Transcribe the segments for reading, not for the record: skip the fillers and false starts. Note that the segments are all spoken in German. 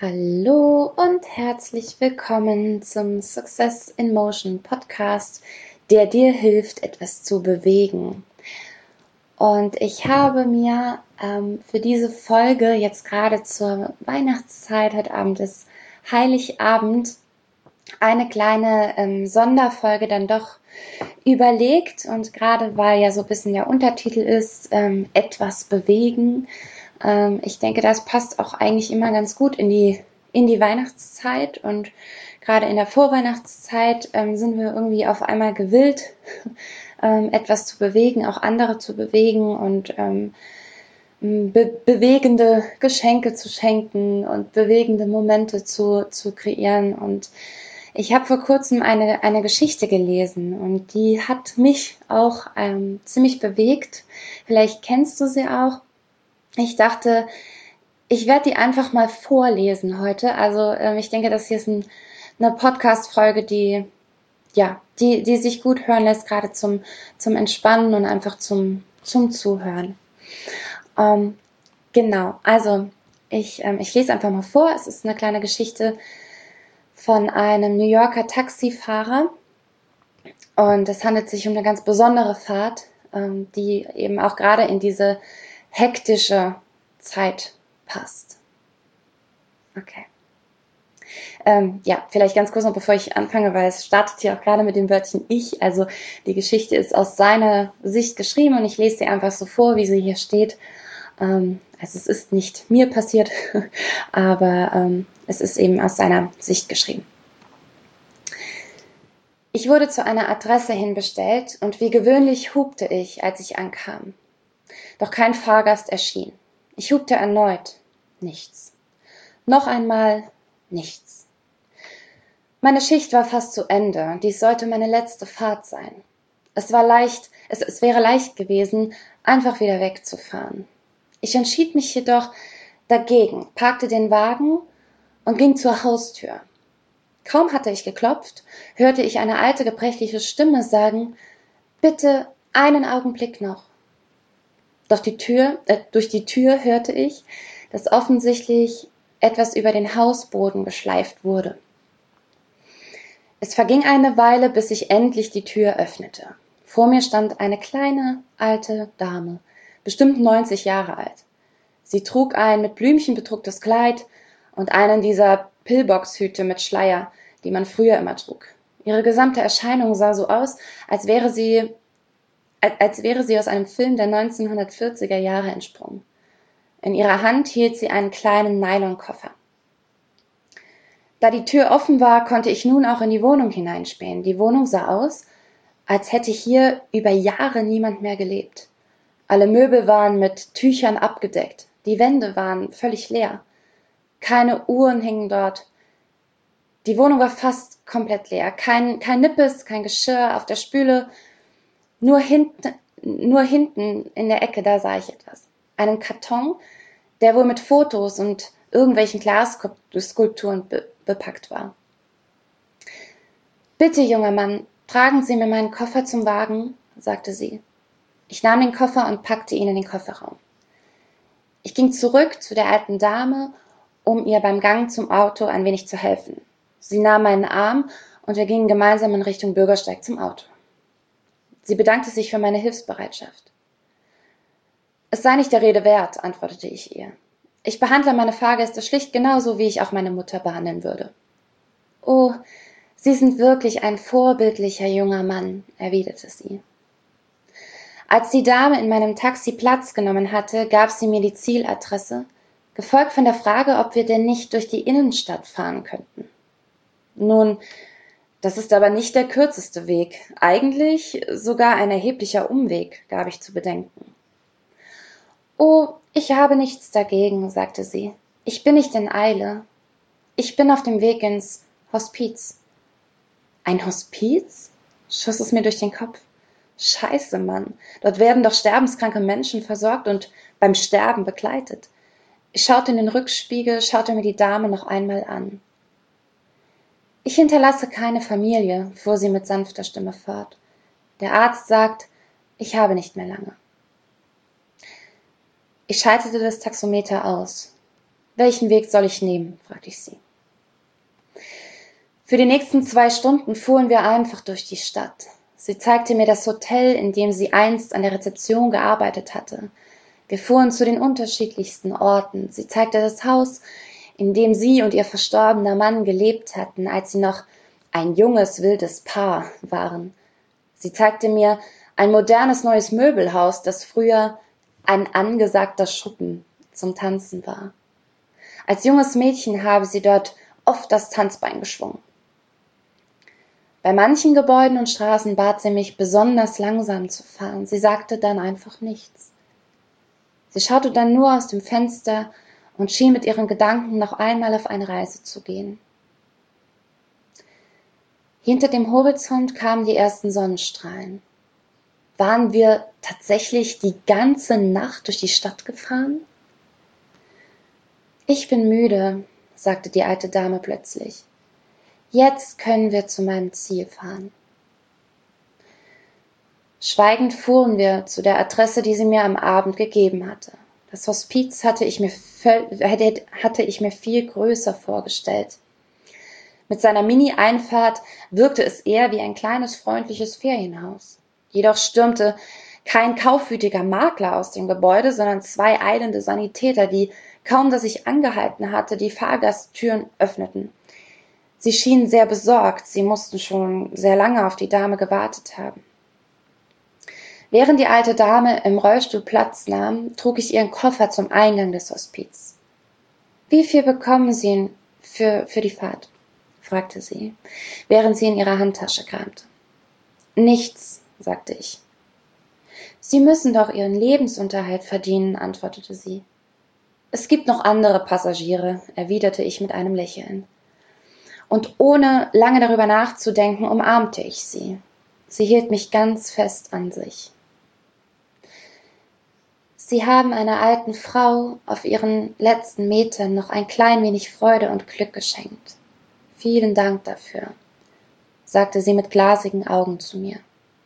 Hallo und herzlich willkommen zum Success in Motion Podcast, der dir hilft, etwas zu bewegen. Und ich habe mir für diese Folge jetzt gerade zur Weihnachtszeit, heute Abend ist Heiligabend, eine kleine Sonderfolge dann doch überlegt. Und gerade weil ja so ein bisschen der Untertitel ist, etwas bewegen. Ich denke, das passt auch eigentlich immer ganz gut in die Weihnachtszeit, und gerade in der Vorweihnachtszeit sind wir irgendwie auf einmal gewillt, etwas zu bewegen, auch andere zu bewegen und bewegende Geschenke zu schenken und bewegende Momente zu kreieren. Und ich habe vor kurzem eine Geschichte gelesen, und die hat mich auch ziemlich bewegt. Vielleicht kennst du sie auch. Ich dachte, ich werde die einfach mal vorlesen heute. Also ich denke, das hier ist eine Podcast-Folge, die sich gut hören lässt, gerade zum Entspannen und einfach zum Zuhören. Genau, also ich lese einfach mal vor. Es ist eine kleine Geschichte von einem New Yorker Taxifahrer, und es handelt sich um eine ganz besondere Fahrt, die eben auch gerade in diese hektische Zeit passt. Okay. Vielleicht ganz kurz noch, bevor ich anfange, weil es startet hier auch gerade mit dem Wörtchen ich. Also die Geschichte ist aus seiner Sicht geschrieben, und ich lese sie einfach so vor, wie sie hier steht. Also es ist nicht mir passiert, aber es ist eben aus seiner Sicht geschrieben. Ich wurde zu einer Adresse hinbestellt, und wie gewöhnlich hupte ich, als ich ankam. Doch kein Fahrgast erschien. Ich hupte erneut. Nichts. Noch einmal nichts. Meine Schicht war fast zu Ende. Dies sollte meine letzte Fahrt sein. Es wäre leicht gewesen, einfach wieder wegzufahren. Ich entschied mich jedoch dagegen, parkte den Wagen und ging zur Haustür. Kaum hatte ich geklopft, hörte ich eine alte, gebrechliche Stimme sagen: »Bitte einen Augenblick noch.« Doch durch die Tür hörte ich, dass offensichtlich etwas über den Hausboden geschleift wurde. Es verging eine Weile, bis ich endlich die Tür öffnete. Vor mir stand eine kleine, alte Dame, bestimmt 90 Jahre alt. Sie trug ein mit Blümchen bedrucktes Kleid und einen dieser Pillbox-Hüte mit Schleier, die man früher immer trug. Ihre gesamte Erscheinung sah so aus, als wäre sie aus einem Film der 1940er Jahre entsprungen. In ihrer Hand hielt sie einen kleinen Nylonkoffer. Da die Tür offen war, konnte ich nun auch in die Wohnung hineinspähen. Die Wohnung sah aus, als hätte hier über Jahre niemand mehr gelebt. Alle Möbel waren mit Tüchern abgedeckt. Die Wände waren völlig leer. Keine Uhren hingen dort. Die Wohnung war fast komplett leer. Kein Nippes, kein Geschirr auf der Spüle. Nur hinten in der Ecke, da sah ich etwas. Einen Karton, der wohl mit Fotos und irgendwelchen Glasskulpturen bepackt war. »Bitte, junger Mann, tragen Sie mir meinen Koffer zum Wagen«, sagte sie. Ich nahm den Koffer und packte ihn in den Kofferraum. Ich ging zurück zu der alten Dame, um ihr beim Gang zum Auto ein wenig zu helfen. Sie nahm meinen Arm, und wir gingen gemeinsam in Richtung Bürgersteig zum Auto. Sie bedankte sich für meine Hilfsbereitschaft. »Es sei nicht der Rede wert«, antwortete ich ihr. »Ich behandle meine Fahrgäste schlicht genauso, wie ich auch meine Mutter behandeln würde.« »Oh, Sie sind wirklich ein vorbildlicher junger Mann«, erwiderte sie. Als die Dame in meinem Taxi Platz genommen hatte, gab sie mir die Zieladresse, gefolgt von der Frage, ob wir denn nicht durch die Innenstadt fahren könnten. »Nun, das ist aber nicht der kürzeste Weg, eigentlich sogar ein erheblicher Umweg«, gab ich zu bedenken. »Oh, ich habe nichts dagegen«, sagte sie. »Ich bin nicht in Eile. Ich bin auf dem Weg ins Hospiz.« »Ein Hospiz?«, schoss es mir durch den Kopf. »Scheiße, Mann, dort werden doch sterbenskranke Menschen versorgt und beim Sterben begleitet.« Ich schaute in den Rückspiegel, schaute mir die Dame noch einmal an. »Ich hinterlasse keine Familie«, fuhr sie mit sanfter Stimme fort. »Der Arzt sagt, ich habe nicht mehr lange.« Ich schaltete das Taxometer aus. Welchen Weg soll ich nehmen?, fragte ich sie. Für die nächsten 2 Stunden fuhren wir einfach durch die Stadt. Sie zeigte mir das Hotel, in dem sie einst an der Rezeption gearbeitet hatte. Wir fuhren zu den unterschiedlichsten Orten. Sie zeigte das Haus, in dem sie und ihr verstorbener Mann gelebt hatten, als sie noch ein junges, wildes Paar waren. Sie zeigte mir ein modernes neues Möbelhaus, das früher ein angesagter Schuppen zum Tanzen war. Als junges Mädchen habe sie dort oft das Tanzbein geschwungen. Bei manchen Gebäuden und Straßen bat sie mich, besonders langsam zu fahren. Sie sagte dann einfach nichts. Sie schaute dann nur aus dem Fenster und schien mit ihren Gedanken noch einmal auf eine Reise zu gehen. Hinter dem Horizont kamen die ersten Sonnenstrahlen. Waren wir tatsächlich die ganze Nacht durch die Stadt gefahren? Ich bin müde, sagte die alte Dame plötzlich. Jetzt können wir zu meinem Ziel fahren. Schweigend fuhren wir zu der Adresse, die sie mir am Abend gegeben hatte. Das Hospiz hatte ich mir viel größer vorgestellt. Mit seiner Mini-Einfahrt wirkte es eher wie ein kleines, freundliches Ferienhaus. Jedoch stürmte kein kaufwütiger Makler aus dem Gebäude, sondern 2 eilende Sanitäter, die, kaum dass ich angehalten hatte, die Fahrgasttüren öffneten. Sie schienen sehr besorgt, sie mussten schon sehr lange auf die Dame gewartet haben. Während die alte Dame im Rollstuhl Platz nahm, trug ich ihren Koffer zum Eingang des Hospiz. »Wie viel bekommen Sie für die Fahrt?« fragte sie, während sie in ihrer Handtasche kramte. »Nichts«, sagte ich. »Sie müssen doch Ihren Lebensunterhalt verdienen«, antwortete sie. »Es gibt noch andere Passagiere«, erwiderte ich mit einem Lächeln. Und ohne lange darüber nachzudenken, umarmte ich sie. Sie hielt mich ganz fest an sich. »Sie haben einer alten Frau auf ihren letzten Metern noch ein klein wenig Freude und Glück geschenkt. Vielen Dank dafür«, sagte sie mit glasigen Augen zu mir.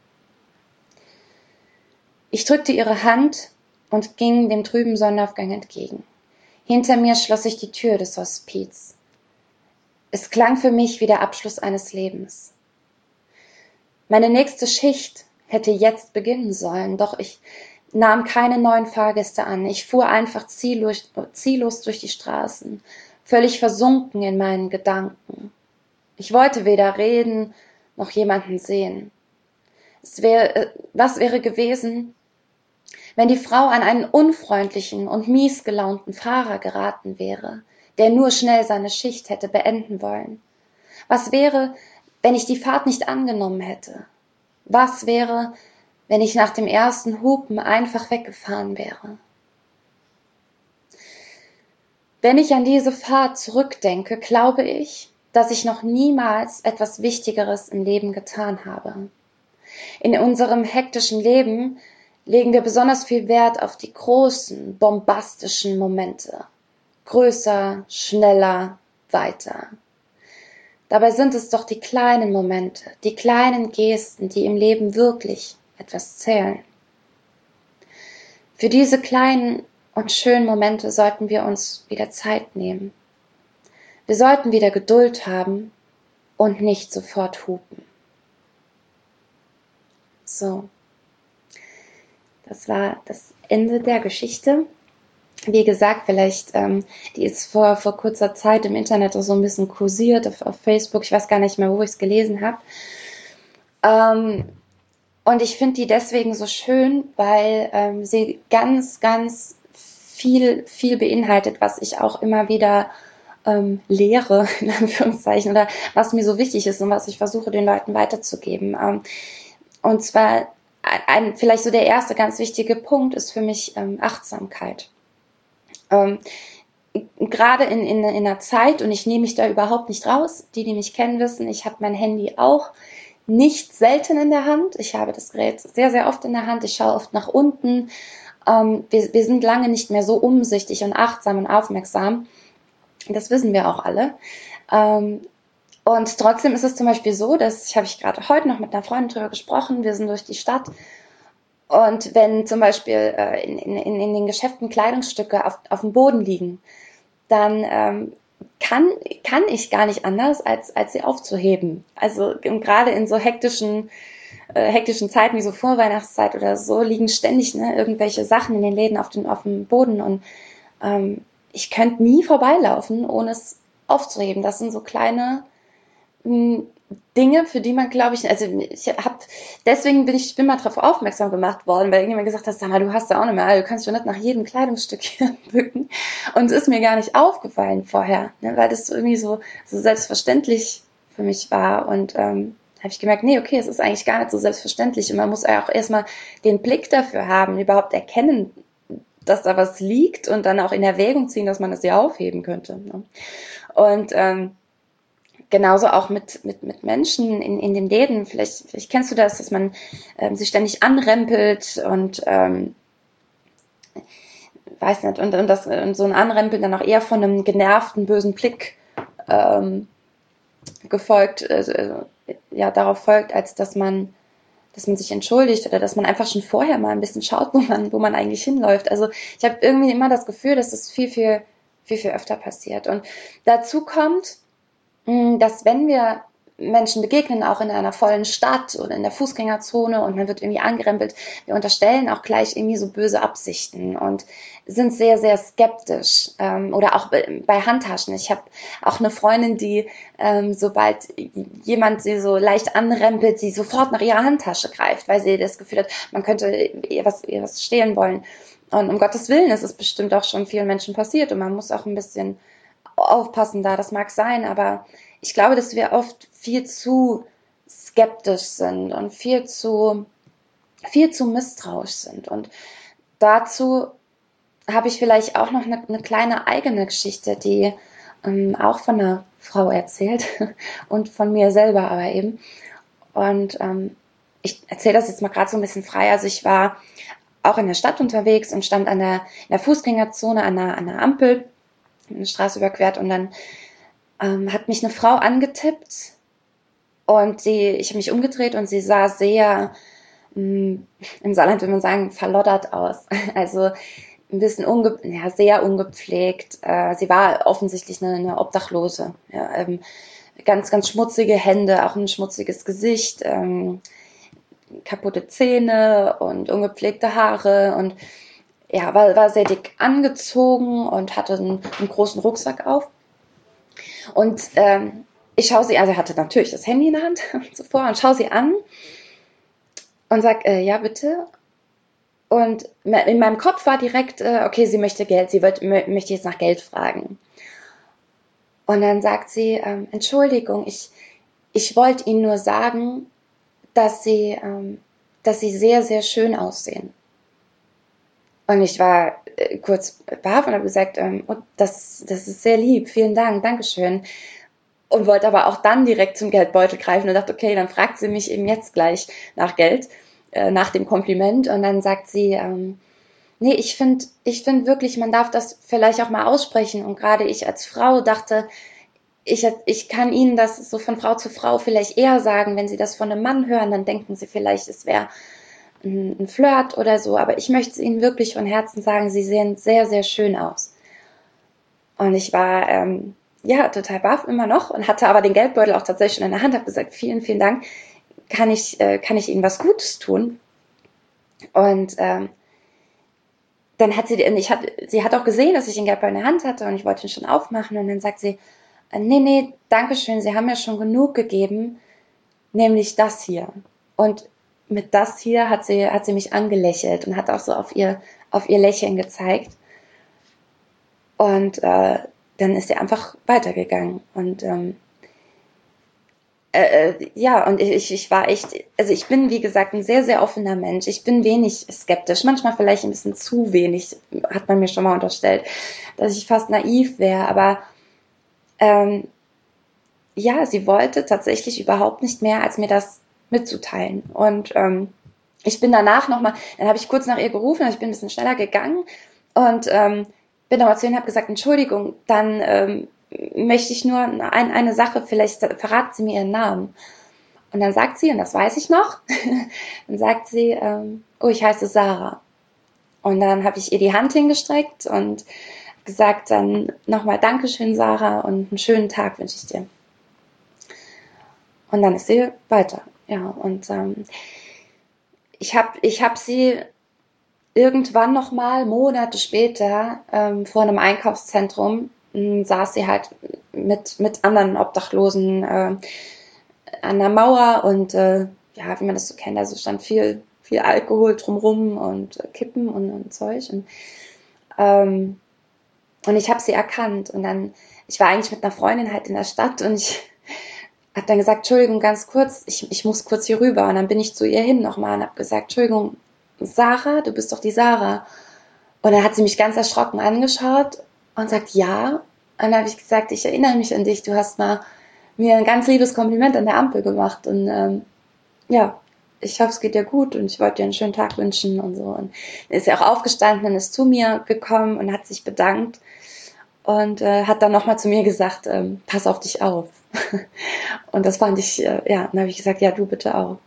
Ich drückte ihre Hand und ging dem trüben Sonnenaufgang entgegen. Hinter mir schloss sich die Tür des Hospiz. Es klang für mich wie der Abschluss eines Lebens. Meine nächste Schicht hätte jetzt beginnen sollen, doch ich nahm keine neuen Fahrgäste an. Ich fuhr einfach ziellos durch die Straßen, völlig versunken in meinen Gedanken. Ich wollte weder reden noch jemanden sehen. Was wäre gewesen, wenn die Frau an einen unfreundlichen und mies gelaunten Fahrer geraten wäre, der nur schnell seine Schicht hätte beenden wollen? Was wäre, wenn ich die Fahrt nicht angenommen hätte? Was wäre, wenn ich nach dem ersten Hupen einfach weggefahren wäre? Wenn ich an diese Fahrt zurückdenke, glaube ich, dass ich noch niemals etwas Wichtigeres im Leben getan habe. In unserem hektischen Leben legen wir besonders viel Wert auf die großen, bombastischen Momente. Größer, schneller, weiter. Dabei sind es doch die kleinen Momente, die kleinen Gesten, die im Leben wirklich etwas zählen. Für diese kleinen und schönen Momente sollten wir uns wieder Zeit nehmen. Wir sollten wieder Geduld haben und nicht sofort hupen. So, das war das Ende der Geschichte. Wie gesagt, vielleicht, die ist vor kurzer Zeit im Internet auch so ein bisschen kursiert auf Facebook. Ich weiß gar nicht mehr, wo ich es gelesen habe. Und ich finde die deswegen so schön, weil sie ganz, ganz viel beinhaltet, was ich auch immer wieder lehre, in Anführungszeichen, oder was mir so wichtig ist und was ich versuche, den Leuten weiterzugeben. Und zwar vielleicht so der erste ganz wichtige Punkt ist für mich Achtsamkeit. Gerade in einer Zeit, und ich nehme mich da überhaupt nicht raus, die mich kennen, wissen, ich habe mein Handy auch nicht selten in der Hand. Ich habe das Gerät sehr, sehr oft in der Hand. Ich schaue oft nach unten. Wir sind lange nicht mehr so umsichtig und achtsam und aufmerksam. Das wissen wir auch alle. Und trotzdem ist es zum Beispiel so, habe ich gerade heute noch mit einer Freundin drüber gesprochen, wir sind durch die Stadt. Und wenn zum Beispiel in den Geschäften Kleidungsstücke auf dem Boden liegen, dann kann ich gar nicht anders, als sie aufzuheben. Also gerade in so hektischen Zeiten wie so Vorweihnachtszeit oder so liegen ständig irgendwelche Sachen in den Läden auf dem Boden und ich könnte nie vorbeilaufen, ohne es aufzuheben. Das sind so kleine Dinge, für die man, glaube ich, also ich bin mal darauf aufmerksam gemacht worden, weil irgendjemand gesagt hat, sag mal, du hast da auch nicht mehr, du kannst schon nicht nach jedem Kleidungsstück hier bücken. Und es ist mir gar nicht aufgefallen vorher, weil das irgendwie so selbstverständlich für mich war. Und habe ich gemerkt, nee, okay, es ist eigentlich gar nicht so selbstverständlich. Und man muss ja auch erstmal den Blick dafür haben, überhaupt erkennen, dass da was liegt und dann auch in Erwägung ziehen, dass man das ja aufheben könnte. Ne? Und genauso auch mit Menschen in den Läden. Vielleicht kennst du das, dass man sich ständig anrempelt und weiß nicht, und so ein Anrempeln dann auch eher von einem genervten, bösen Blick gefolgt, darauf folgt, als dass man sich entschuldigt oder dass man einfach schon vorher mal ein bisschen schaut, wo man eigentlich hinläuft. Also ich habe irgendwie immer das Gefühl, dass das viel öfter passiert. Und dazu kommt, dass wenn wir Menschen begegnen, auch in einer vollen Stadt oder in der Fußgängerzone und man wird irgendwie angerempelt, wir unterstellen auch gleich irgendwie so böse Absichten und sind sehr, sehr skeptisch. Oder auch bei Handtaschen. Ich habe auch eine Freundin, die sobald jemand sie so leicht anrempelt, sie sofort nach ihrer Handtasche greift, weil sie das Gefühl hat, man könnte ihr was stehlen wollen. Und um Gottes Willen ist es bestimmt auch schon vielen Menschen passiert und man muss auch ein bisschen aufpassen da, das mag sein, aber ich glaube, dass wir oft viel zu skeptisch sind und viel zu misstrauisch sind. Und dazu habe ich vielleicht auch noch eine kleine eigene Geschichte, die auch von einer Frau erzählt und von mir selber aber eben. Und ich erzähle das jetzt mal gerade so ein bisschen frei. Also ich war auch in der Stadt unterwegs und stand in der Fußgängerzone an einer Ampel, eine Straße überquert und dann hat mich eine Frau angetippt und ich habe mich umgedreht und sie sah sehr, im Saarland würde man sagen, verloddert aus. Also ein bisschen sehr ungepflegt. Sie war offensichtlich eine Obdachlose. Ja, ganz, ganz schmutzige Hände, auch ein schmutziges Gesicht, kaputte Zähne und ungepflegte Haare und ja, war sehr dick angezogen und hatte einen großen Rucksack auf. Und ich schaue sie, also hatte natürlich das Handy in der Hand zuvor und schaue sie an und sag, ja, bitte. Und in meinem Kopf war direkt, okay, sie möchte Geld, möchte jetzt nach Geld fragen. Und dann sagt sie, Entschuldigung, ich wollte Ihnen nur sagen, dass Sie sehr, sehr schön aussehen. Und ich war kurz baff und habe gesagt, das ist sehr lieb, vielen Dank, Dankeschön. Und wollte aber auch dann direkt zum Geldbeutel greifen und dachte, okay, dann fragt sie mich eben jetzt gleich nach Geld, nach dem Kompliment. Und dann sagt sie, nee, ich finde wirklich, man darf das vielleicht auch mal aussprechen. Und gerade ich als Frau dachte, ich kann Ihnen das so von Frau zu Frau vielleicht eher sagen, wenn Sie das von einem Mann hören, dann denken Sie vielleicht, es wäre ein Flirt oder so. Aber ich möchte es Ihnen wirklich von Herzen sagen, Sie sehen sehr, sehr schön aus. Und ich war total baff immer noch und hatte aber den Geldbeutel auch tatsächlich schon in der Hand, habe gesagt, vielen, vielen Dank, kann ich Ihnen was Gutes tun? Und dann hat sie hat auch gesehen, dass ich den Geldbeutel in der Hand hatte und ich wollte ihn schon aufmachen und dann sagt sie, nee, Dankeschön, Sie haben mir schon genug gegeben, nämlich das hier. Und mit das hier hat sie mich angelächelt und hat auch so auf ihr Lächeln gezeigt. Und dann ist sie einfach weitergegangen. Und und ich war echt, also ich bin, wie gesagt, ein sehr, sehr offener Mensch. Ich bin wenig skeptisch, manchmal vielleicht ein bisschen zu wenig, hat man mir schon mal unterstellt, dass ich fast naiv wäre, aber sie wollte tatsächlich überhaupt nicht mehr, als mir das mitzuteilen. Und ich bin danach nochmal, dann habe ich kurz nach ihr gerufen, also ich bin ein bisschen schneller gegangen und bin aber zu ihr und habe gesagt, Entschuldigung, dann möchte ich nur eine Sache, vielleicht verraten Sie mir Ihren Namen. Und dann sagt sie, und das weiß ich noch, dann sagt sie, ich heiße Sarah. Und dann habe ich ihr die Hand hingestreckt und gesagt, dann nochmal Dankeschön, Sarah, und einen schönen Tag wünsche ich dir. Und dann ist sie weiter. Ja, und ich hab sie irgendwann nochmal, Monate später, vor einem Einkaufszentrum, saß sie halt mit anderen Obdachlosen an der Mauer und ja, wie man das so kennt, also stand viel Alkohol drumrum und Kippen und Zeug. Und ich habe sie erkannt. Und dann, ich war eigentlich mit einer Freundin halt in der Stadt und ich habe dann gesagt, Entschuldigung, ganz kurz, ich muss kurz hier rüber. Und dann bin ich zu ihr hin nochmal und habe gesagt, Entschuldigung, Sarah, du bist doch die Sarah. Und dann hat sie mich ganz erschrocken angeschaut und sagt, ja. Und dann habe ich gesagt, ich erinnere mich an dich, du hast mal mir ein ganz liebes Kompliment an der Ampel gemacht. Und ja, ich hoffe, es geht dir gut und ich wollte dir einen schönen Tag wünschen und so. Und dann ist sie auch aufgestanden und ist zu mir gekommen und hat sich bedankt und hat dann nochmal zu mir gesagt, pass auf dich auf. Und das fand ich, ja, dann habe ich gesagt, ja, du bitte auch.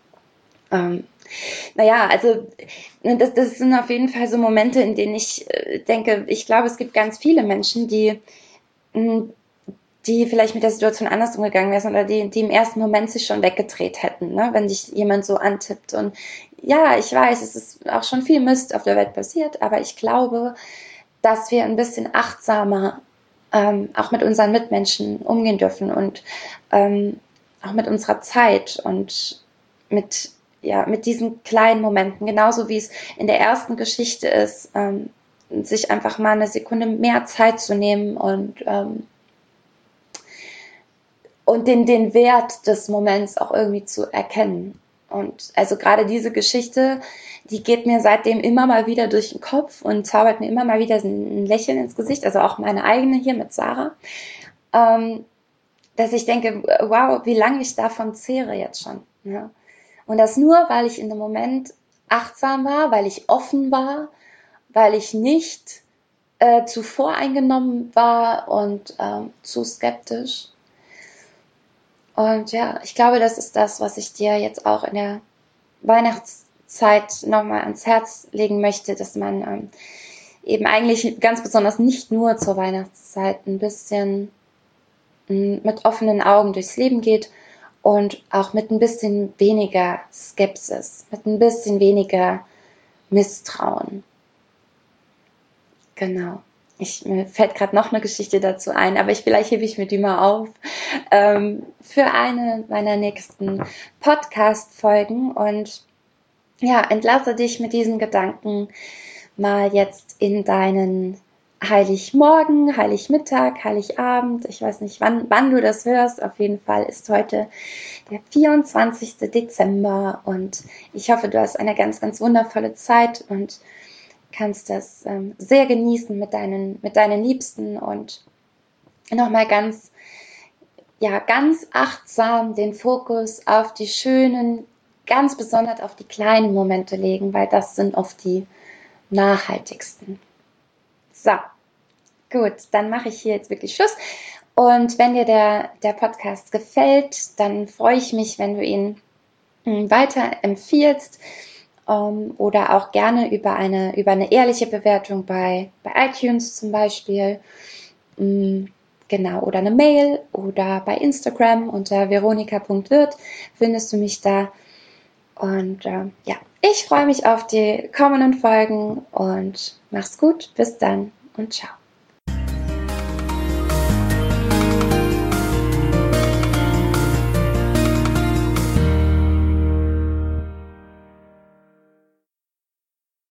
Naja, also das sind auf jeden Fall so Momente, in denen ich denke, ich glaube, es gibt ganz viele Menschen, die vielleicht mit der Situation anders umgegangen wären oder die im ersten Moment sich schon weggedreht hätten, ne? Wenn dich jemand so antippt. Und ja, ich weiß, es ist auch schon viel Mist auf der Welt passiert, aber ich glaube, dass wir ein bisschen achtsamer auch mit unseren Mitmenschen umgehen dürfen und auch mit unserer Zeit und mit diesen kleinen Momenten, genauso wie es in der ersten Geschichte ist, sich einfach mal eine Sekunde mehr Zeit zu nehmen und den Wert des Moments auch irgendwie zu erkennen. Und also gerade diese Geschichte, die geht mir seitdem immer mal wieder durch den Kopf und zaubert mir immer mal wieder ein Lächeln ins Gesicht, also auch meine eigene hier mit Sarah, dass ich denke, wow, wie lange ich davon zehre jetzt schon. Ja? Und das nur, weil ich in dem Moment achtsam war, weil ich offen war, weil ich nicht zu voreingenommen war und zu skeptisch. Und ja, ich glaube, das ist das, was ich dir jetzt auch in der Weihnachtszeit nochmal ans Herz legen möchte, dass man eben eigentlich ganz besonders nicht nur zur Weihnachtszeit ein bisschen mit offenen Augen durchs Leben geht und auch mit ein bisschen weniger Skepsis, mit ein bisschen weniger Misstrauen. Genau. Mir fällt gerade noch eine Geschichte dazu ein, aber vielleicht hebe ich mir die mal auf für eine meiner nächsten Podcast-Folgen und ja, entlasse dich mit diesen Gedanken mal jetzt in deinen Heiligmorgen, Heiligmittag, Heiligabend. Ich weiß nicht, wann du das hörst. Auf jeden Fall ist heute der 24. Dezember und ich hoffe, du hast eine ganz, ganz wundervolle Zeit und kannst das sehr genießen mit deinen Liebsten und nochmal ganz achtsam den Fokus auf die schönen, ganz besonders auf die kleinen Momente legen, weil das sind oft die nachhaltigsten. So, gut, dann mache ich hier jetzt wirklich Schluss. Und wenn dir der Podcast gefällt, dann freue ich mich, wenn du ihn weiter empfiehlst. Oder auch gerne über eine ehrliche Bewertung bei iTunes zum Beispiel. Genau, oder eine Mail oder bei Instagram unter veronika.wirt findest du mich da. Und ja, ich freue mich auf die kommenden Folgen und mach's gut. Bis dann und ciao.